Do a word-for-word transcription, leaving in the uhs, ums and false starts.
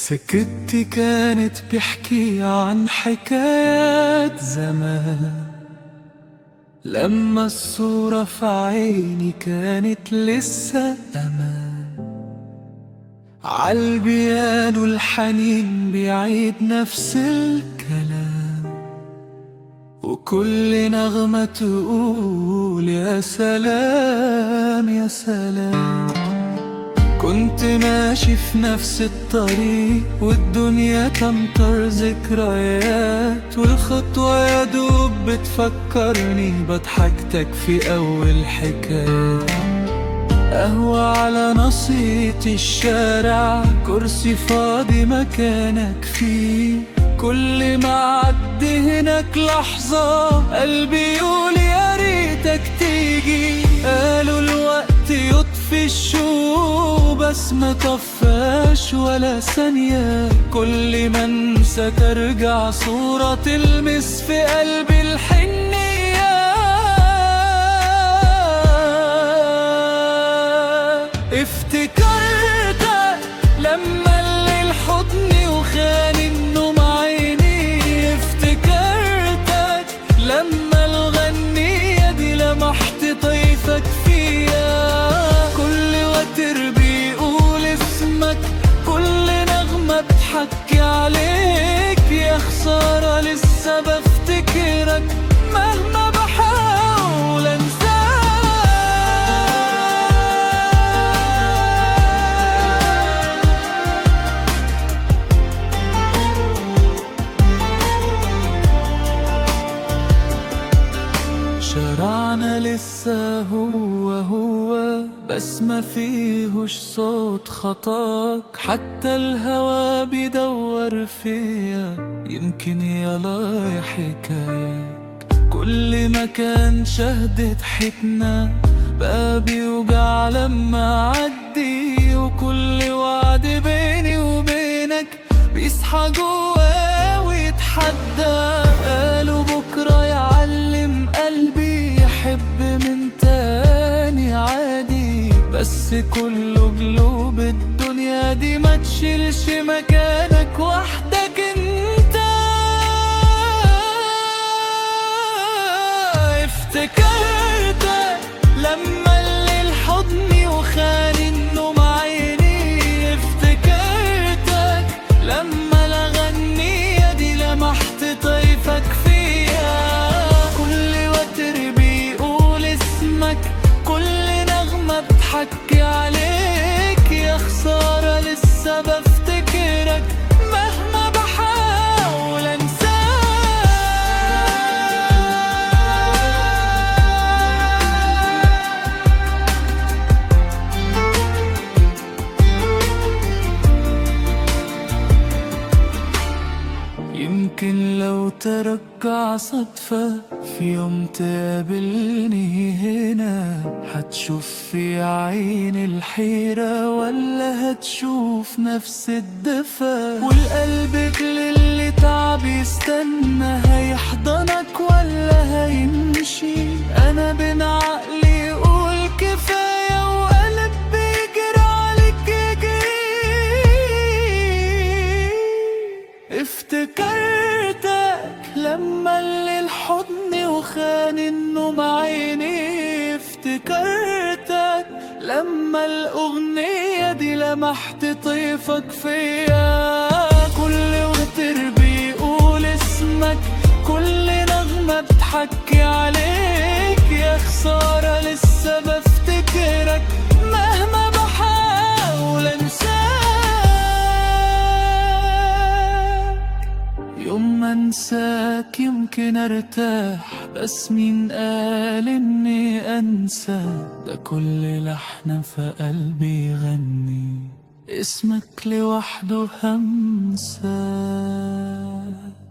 سكتي كانت بيحكي عن حكايات زمان، لما الصورة في عيني كانت لسه أمان. عالبيانو الحنين بيعيد نفس الكلام، وكل نغمة تقول يا سلام يا سلام. كنت ماشي في نفس الطريق والدنيا تمطر ذكريات، والخطوة يا دوب بتفكرني بضحكتك في أول حكاية. قهوة على نصية الشارع، كرسي فاضي مكانك فيه، كل ما أعدي هناك لحظة قلبي يقول يا ريتك تيجي. قالوا الوقت يطفي الشوق بس ما طفاش ولا ثانية، كل ما انسى ترجع صورة تلمس في قلبي الحنية. افتكرتك لما الليل حضني وخان النوم عيني، افتكرتك لما الغنية دي لمحت طيفك فيا. كل وتر بيقول اسمك، كل نغمة بتحكي عليك، يا خسارة لسه بفتكرك مهما بحاول انساك. شارعنا لسه هو هو بس ما فيهوش صوت خطاك، حتى الهوا بيدور فيا يمكن يلا حكاياك. كل مكان شهد ضحكنا بقى بيوجع لما عدي، وكل وعد بيني وبينك بيصحى جواه ويتحدى. قالوا بكرة يعلم قلبي يحب من تاني عادي، بس كل قلوب الدنيا دي ما تشيلش مكانك وحدك انت. افتكرتك لما الليل حضني وخان النوم عيني، افتكرتك لما الأغنية دي لمحت طيفك فيها. كل وتر بيقول اسمك، كل نغمة بتحكي عليك، يا خسارة لسه بفتكرك مهما بحاول انساك. يمكن لو ترجع صدفة في يوم تقابلني هنا، هتشوف في عين الحيرة ولا هتشوف نفس الدفا. والقلب للي تعب يستنى هيحضنك ولا هيمشي. أنا بين عقلي يقول كفاية وقلب بيجري عليك يجري. افتكرتك لما الليل حضني وخان النوم عيني، افتكرتك لما الأغنية دي لمحت طيفك فيا. كل وتر بيقول اسمك، كل نغمة بتحكي عليك، يا خسارة لسه بفتكرك مهما بحاول انساك. يوم ما انساك يمكن ارتاح، بس مين قال اني انسى؟ ده كل لحن في قلبي يغني اسمك لوحده همسة.